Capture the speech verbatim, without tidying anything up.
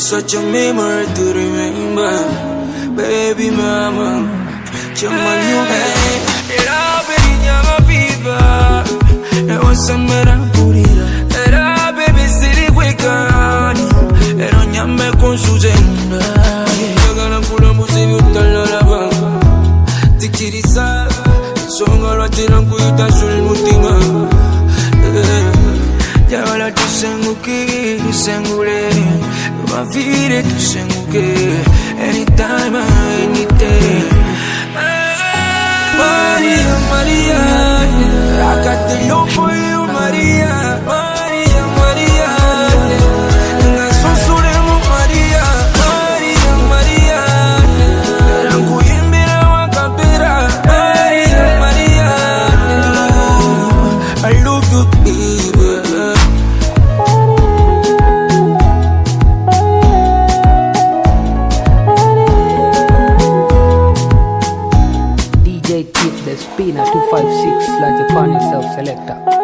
such a memory to remember. Baby mama, chama you baby. Era baby nyama viva, ewa samera purira. Era baby siri kwekani, era nyame konsuzenda. Yagana kula muzivi utalala banga. Tikirisa, songa lwatira nkuyita suli mutima. Yagala tusenguke, tusengule. Vire tusenguke anytime, any day. Maria, Maria, I got the love for you, Maria. Maria, Maria, ngaso suremo Maria. Maria, Maria, ranguimbira wakapera. Maria, Maria, I love you, baby. Tip the spinner two five six like the pan self selector.